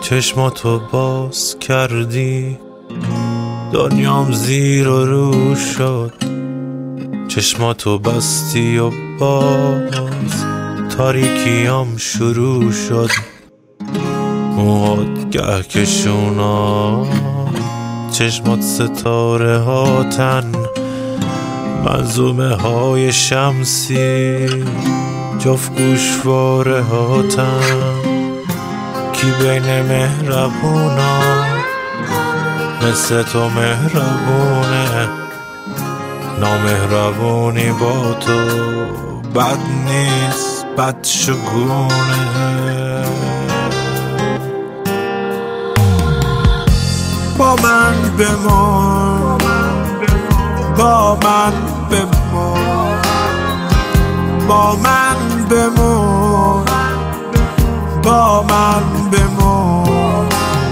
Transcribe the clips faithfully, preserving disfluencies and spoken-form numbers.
چشماتو باز کردی، دنیام زیر و رو شد. چشماتو بستی و باز تاریکیام شروع شد. موهات گهکشونا، چشمات ستاره هاتن، منظومه های شمسی جفت گوشواره هاتن. کی بین مهربونا مثل تو مهربونه، نامهربونی با تو بد نیست، بد شگونه. با من بمان، با من بمان، با من بمان، با من بمان.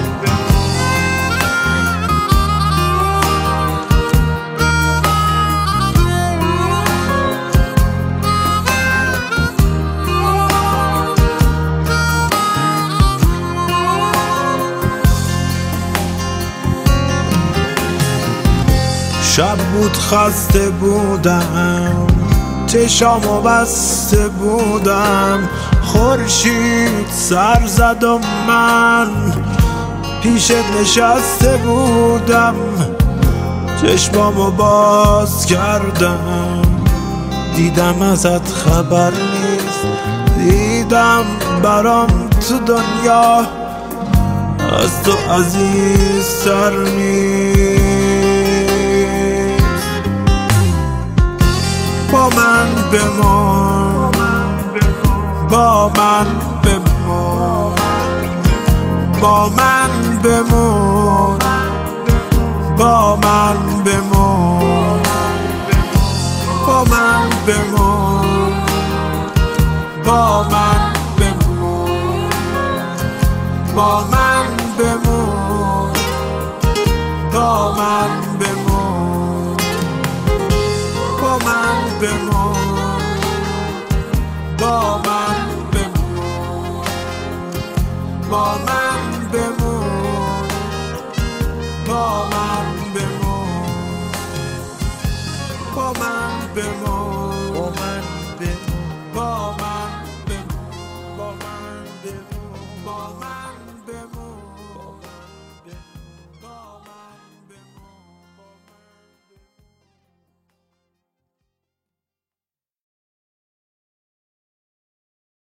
شب بود خسته بودم، چشامو بسته بودم، خورشید سر زد و من پیشت نشسته بودم. چشمامو باز کردم، دیدم ازت خبر نیست، دیدم برام تو دنیا از تو عزیز سر نیست. با من بمان، با من بمان، با من بمان، با من بمان، با من بمان، با من بمان، با من